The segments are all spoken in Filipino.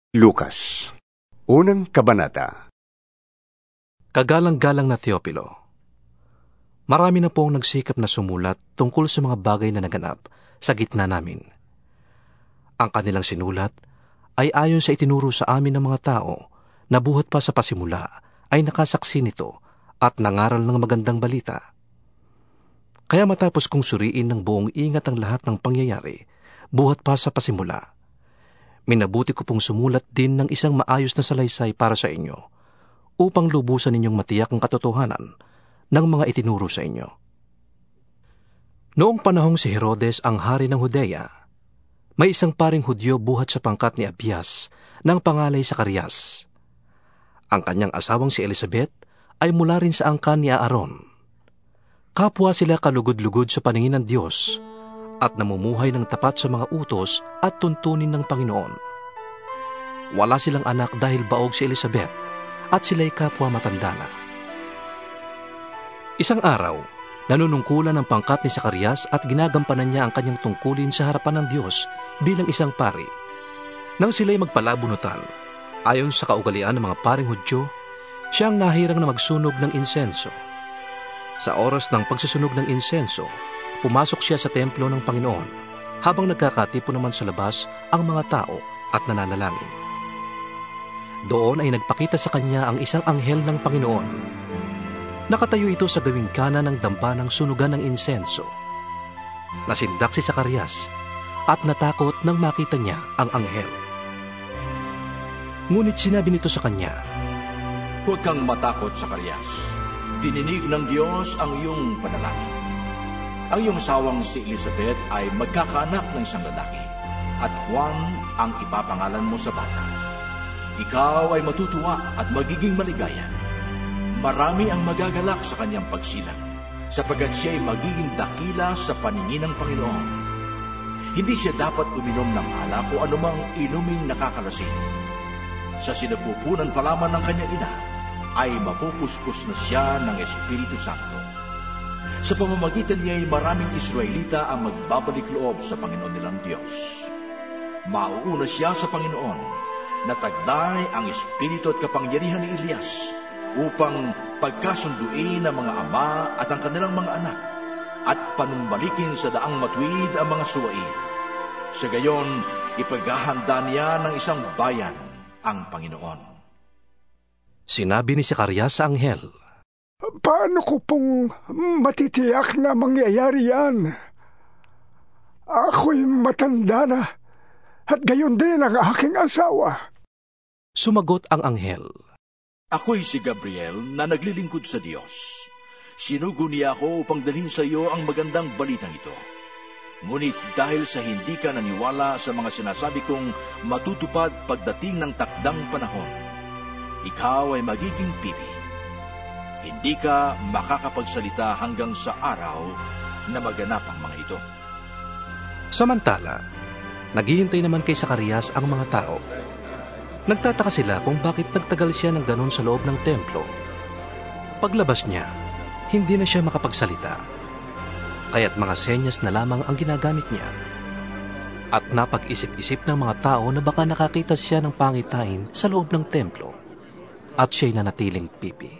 Lucas, unang kabanata. Kagalang-galang na Teopilo, marami na pong nagsikap na sumulat tungkol sa mga bagay na naganap sa gitna namin. Ang kanilang sinulat ay ayon sa itinuro sa amin ng mga tao na buhat pa sa pasimula ay nakasaksi nito at nangaral ng magandang balita. Kaya matapos kong suriin ng buong ingat ang lahat ng pangyayari buhat pa sa pasimula, minabuti ko pong sumulat din ng isang maayos na salaysay para sa inyo, upang lubusan ninyong matiyak ang katotohanan ng mga itinuro sa inyo. Noong panahong si Herodes ang hari ng Judea, may isang paring Hudyo buhat sa pangkat ni Abias ng pangalay Zacarias. Ang kanyang asawang si Elizabeth ay mula rin sa angkan ni Aaron. Kapwa sila kalugod-lugod sa paningin ng Diyos at namumuhay ng tapat sa mga utos at tuntunin ng Panginoon. Wala silang anak dahil baog si Elizabeth at sila'y kapwa matanda na. Isang araw, nanunungkulan ng pangkat ni Zacarias at ginagampanan niya ang kanyang tungkulin sa harapan ng Diyos bilang isang pari. Nang sila'y magpalabunutan, ayon sa kaugalian ng mga paring Hudyo, siya ang nahirang na magsunog ng insenso. Sa oras ng pagsusunog ng insenso, pumasok siya sa templo ng Panginoon habang nagkakatipon naman sa labas ang mga tao at nananalangin. Doon ay nagpakita sa kanya ang isang anghel ng Panginoon. Nakatayo ito sa gawing kanan ng dampa ng sunugan ng insenso. Nasindak si Zacarias at natakot nang makita niya ang anghel. Ngunit sinabi nito sa kanya, "Huwag kang matakot, Zacarias. Dininig ng Diyos ang iyong panalangin. Ang iyong sawang si Elizabeth ay magkakaanak ng isang lalaki, at Juan ang ipapangalan mo sa bata. Ikaw ay matutuwa at magiging maligaya. Marami ang magagalak sa kanyang pagsilang, sapagkat siya ay magiging dakila sa paningin ng Panginoon. Hindi siya dapat uminom ng alak o anumang inuming nakakalasing. Sa sinapupunan pa lamang ng kanyang ina, ay mapupuspos na siya ng Espiritu Santo. Sa pamamagitan niya ay maraming Israelita ang magbabalik loob sa Panginoon nilang Diyos. Mauuna siya sa Panginoon na taglay ang espiritu at kapangyarihan ni Elias upang pagkasunduin ang mga ama at ang kanilang mga anak at panumbalikin sa daang matuwid ang mga suwain. Sa gayon, ipaghahanda niya ng isang bayan ang Panginoon." Sinabi ni Zacarias sa anghel, "Paano ko pong matitiyak na mangyayari yan? Ako'y matanda na, at gayon din ang aking asawa." Sumagot ang anghel, "Ako'y si Gabriel na naglilingkod sa Diyos. Sinugo niya ako upang dalhin sa iyo ang magandang balitang ito. Ngunit dahil sa hindi ka naniwala sa mga sinasabi kong matutupad pagdating ng takdang panahon, ikaw ay magiging pipi. Hindi ka makakapagsalita hanggang sa araw na maganap ang mga ito." Samantala, naghihintay naman kay Zacarias ang mga tao. Nagtataka sila kung bakit nagtagal siya ng ganon sa loob ng templo. Paglabas niya, hindi na siya makapagsalita, kaya't mga senyas na lamang ang ginagamit niya. At napag-isip-isip ng mga tao na baka nakakita siya ng pangitain sa loob ng templo at siya'y nanatiling pipi.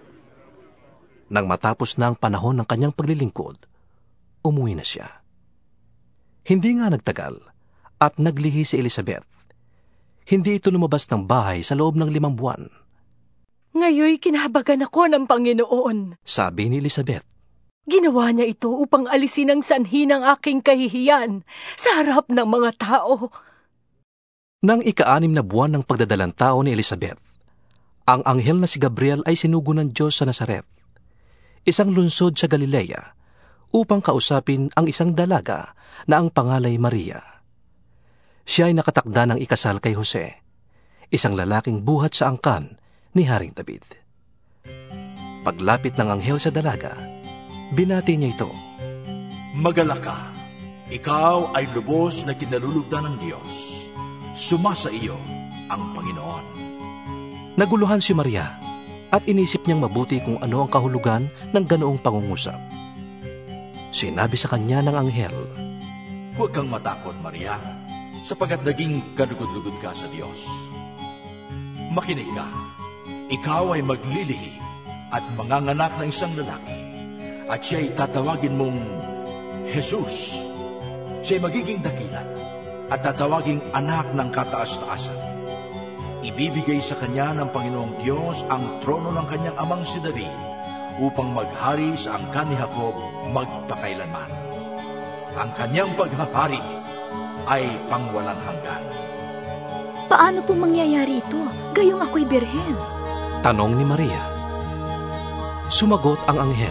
Nang matapos na ang panahon ng kanyang paglilingkod, umuwi na siya. Hindi nga nagtagal at naglihi si Elizabeth. Hindi ito lumabas ng bahay sa loob ng 5 buwan. "Ngayoy kinahabagan ako ng Panginoon," sabi ni Elizabeth. "Ginawa niya ito upang alisin ang sanhi ng aking kahihiyan sa harap ng mga tao." Nang 6 na buwan ng pagdadalang tao ni Elizabeth, ang anghel na si Gabriel ay sinugo ng Diyos sa Nazaret, isang lungsod sa Galilea, upang kausapin ang isang dalaga na ang pangalay Maria. Siya ay nakatakda ng ikasal kay Jose, isang lalaking buhat sa angkan ni Haring David. Paglapit ng anghel sa dalaga, binati niya ito, "Magalak ka, ikaw ay lubos na kinalulugdan ng Diyos. Sumasa iyo ang Panginoon." Naguluhan si Maria at inisip niyang mabuti kung ano ang kahulugan ng ganoong pangungusap. Sinabi sa kanya ng anghel, "Huwag kang matakot, Maria. sapagat naging kalugod-lugod ka sa Diyos. Makinig ka, ikaw ay maglilihi at manganganak ng isang lalaki, at siya'y tatawagin mong Jesus. Siya'y magiging dakila at tatawaging anak ng kataas-taasan. Ibibigay sa kanya ng Panginoong Diyos ang trono ng kanyang amang si David upang maghari sa angkan ni Jacob magpakailanman. Ang kanyang paghahari ay pangwalang hanggan. Paano po mangyayari ito? Gayong ako'y birhen. Tanong ni Maria. Sumagot ang anghel.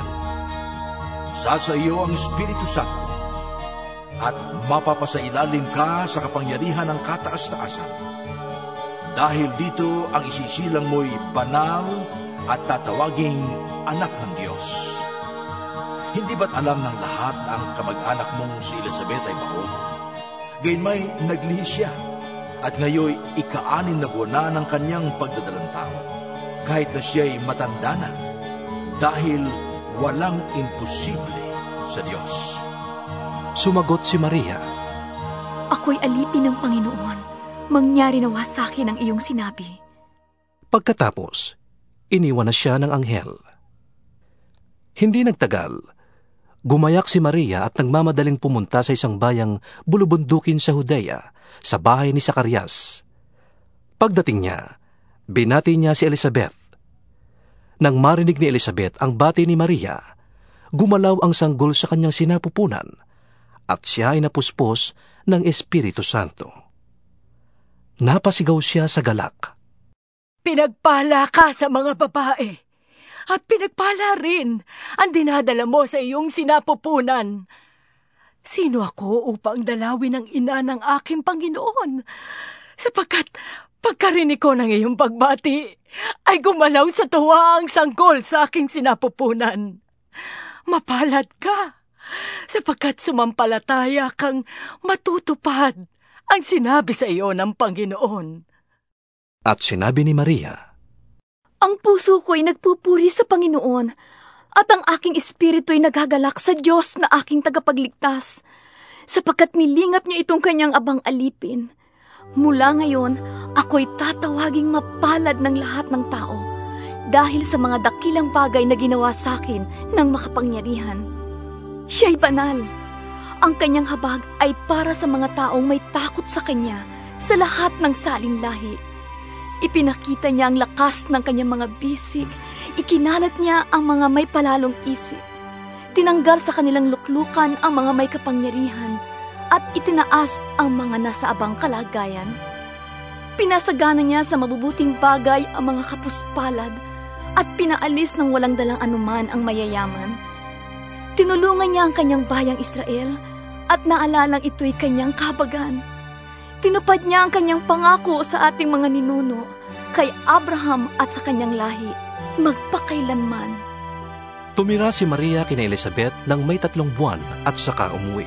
Sa iyo ang Espiritu Santo at mapapasailalim ka sa kapangyarihan ng kataas-taasan. Dahil dito ang isisilang mo'y banal at tatawaging anak ng Diyos. Hindi ba't alam ng lahat na ang kamag-anak mong si Elizabeth ay baon? Gayunmay naglihi siya at ngayon ika-6 na buwan na ng kanyang pagdadalang tao, kahit na siya'y matanda na, dahil walang imposible sa Diyos. Sumagot si Maria. Ako'y alipin ng Panginoon. Mangyari nawa sa akin ang iyong sinabi. Pagkatapos, iniwan na siya ng anghel. Hindi nagtagal, gumayak si Maria at nagmamadaling pumunta sa isang bayang bulubundukin sa Judea, sa bahay ni Zacarias. Pagdating niya, binati niya si Elizabeth. Nang marinig ni Elizabeth ang bati ni Maria, gumalaw ang sanggol sa kanyang sinapupunan, at siya ay napuspos ng Espiritu Santo. Napasigaw siya sa galak. Pinagpala ka sa mga babae, at pinagpala rin ang dinadala mo sa iyong sinapupunan. Sino ako upang dalawin ang ina ng aking Panginoon? Sapagkat pagkarinig ko ng iyong pagbati, ay gumalaw sa tuwa ang sanggol sa aking sinapupunan. Mapalad ka, sapagkat sumampalataya kang matutupad ang sinabi sa iyo ng Panginoon. At sinabi ni Maria, Ang puso ko'y nagpupuri sa Panginoon, at ang aking espiritu'y nagagalak sa Diyos na aking tagapagligtas, sapagkat nilingap niya itong kanyang abang alipin. Mula ngayon, ako'y tatawaging mapalad ng lahat ng tao, dahil sa mga dakilang bagay na ginawa sa akin ng makapangyarihan. Siya'y banal. Ang kanyang habag ay para sa mga taong may takot sa kanya sa lahat ng salin lahi. Ipinakita niya ang lakas ng kanyang mga bisig, ikinalat niya ang mga may palalong isip. Tinanggal sa kanilang luklukan ang mga may kapangyarihan, at itinaas ang mga nasa abang kalagayan. Pinasagana niya sa mabubuting bagay ang mga kapuspalad, at pinaalis ng walang dalang anuman ang mayayaman. Tinulungan niya ang kanyang bayang Israel, at naalalang ito'y kanyang kahabagan. Tinupad niya ang kanyang pangako sa ating mga ninuno, kay Abraham at sa kanyang lahi, magpakailanman. Tumira si Maria kina Elizabeth ng may 3 buwan at saka umuwi.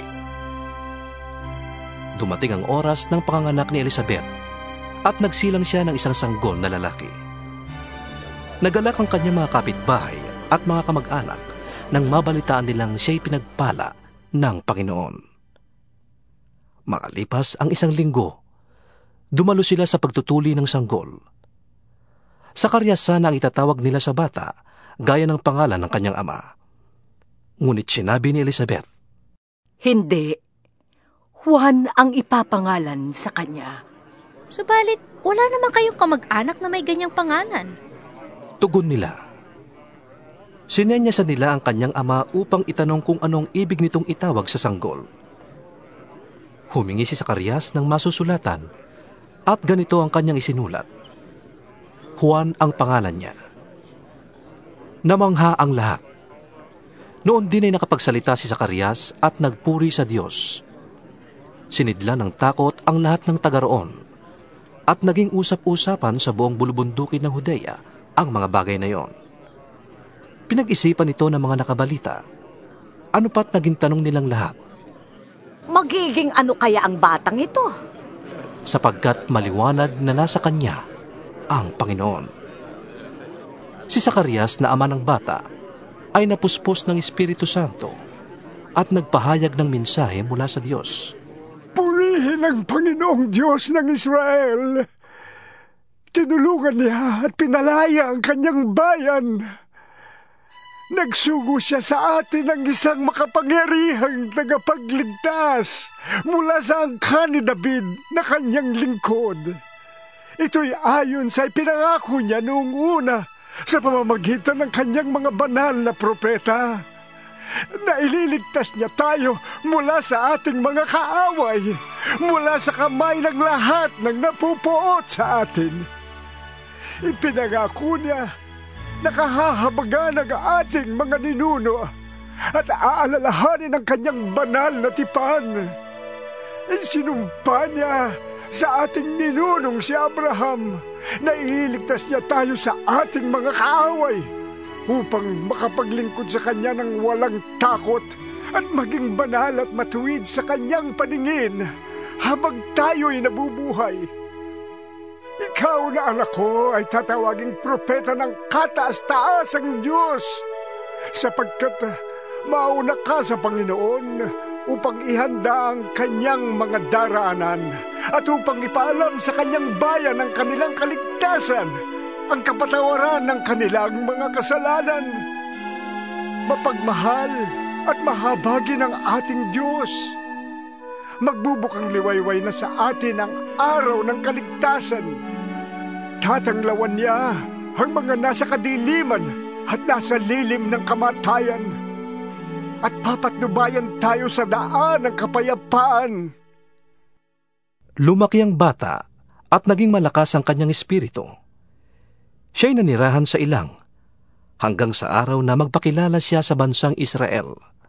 Dumating ang oras ng panganganak ni Elizabeth at nagsilang siya ng isang sanggol na lalaki. Nagalak ang kanyang mga kapitbahay at mga kamag-anak nang mabalitaan nilang siya'y pinagpala ng Panginoon. Makalipas ang 1 linggo, dumalo sila sa pagtutuli ng sanggol. Zacarias sana ang itatawag nila sa bata, gaya ng pangalan ng kanyang ama. Ngunit sinabi ni Elizabeth, Hindi. Juan ang ipapangalan sa kanya. Subalit, wala naman kayong kamag-anak na may ganyang pangalan. Tugon nila. Sinenyasan nila ang kanyang ama upang itanong kung anong ibig nitong itawag sa sanggol. Humingi si Zacarias ng masusulatan, at ganito ang kanyang isinulat. Juan ang pangalan niya. Namangha ang lahat. Noon din ay nakapagsalita si Zacarias at nagpuri sa Diyos. Sinidla ng takot ang lahat ng taga-roon, at naging usap-usapan sa buong bulubundukin ng Judea ang mga bagay na iyon. Pinag-isipan ito ng mga nakabalita. Ano pat naging tanong nilang lahat? Magiging ano kaya ang batang ito? Sapagkat maliwanag na nasa kanya ang Panginoon. Si Zacarias na ama ng bata ay napuspos ng Espiritu Santo at nagpahayag ng mensahe mula sa Diyos. Purihin Purihin ang Panginoong Diyos ng Israel. Tinulungan niya at pinalaya ang kanyang bayan. Nagsugo siya sa atin ng isang makapangyarihang tagapagligtas mula sa angkan ni David na kanyang lingkod. Ito'y ayon sa ipinangako niya noong una sa pamamagitan ng kanyang mga banal na propeta. Naililigtas niya tayo mula sa ating mga kaaway, mula sa kamay ng lahat ng napupuot sa atin. Ipinangako niya nakahahabagan ang ating mga ninuno at aalalahanin ang kanyang banal na tipan. Sinumpa niya sa ating ninunong si Abraham na ililigtas niya tayo sa ating mga kaaway upang makapaglingkod sa kanya ng walang takot at maging banal at matuwid sa kanyang paningin habang tayo'y nabubuhay. Ikaw na anak ko ay tatawaging propeta ng kataas-taasang Diyos, sapagkat mauna ka sa Panginoon upang ihanda ang kanyang mga daraanan at upang ipaalam sa kanyang bayan ang kanilang kaligtasan, ang kapatawaran ng kanilang mga kasalanan. Mapagmahal at mahabagi ng ating Diyos. Magbubukang liwayway na sa atin ang araw ng kaligtasan. Tatanglawan niya ang mga nasa kadiliman at nasa lilim ng kamatayan. At papatnubayan tayo sa daan ng kapayapaan. Lumaki ang bata at naging malakas ang kanyang espiritu. Siya'y nanirahan sa ilang hanggang sa araw na magpakilala siya sa bansang Israel.